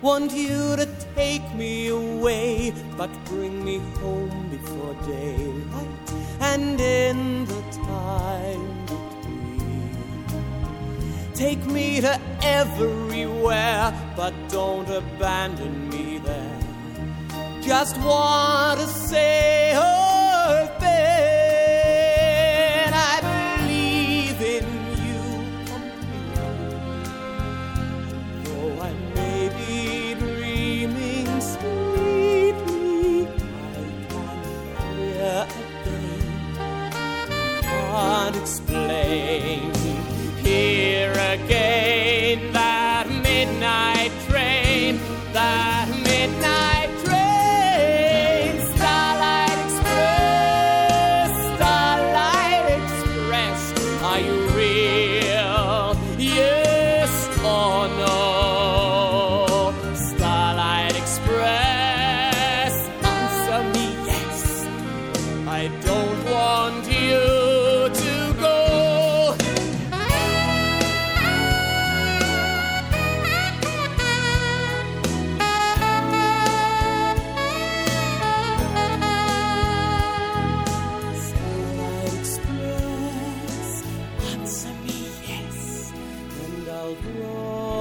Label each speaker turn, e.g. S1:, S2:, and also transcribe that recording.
S1: Want you to take me away, but bring me home before daylight. And in the time between, take me to everywhere, but don't abandon me there. Just want to say, oh, Ben, I believe in you completely. Though I may be dreaming sweetly, I can hear again, can't explain. Here again, that midnight train, that midnight train. Starlight Express, Starlight Express, are you real? Yes or no? Starlight Express, answer me yes. I don't want you to go. Starlight Express, answer me yes, and I'll draw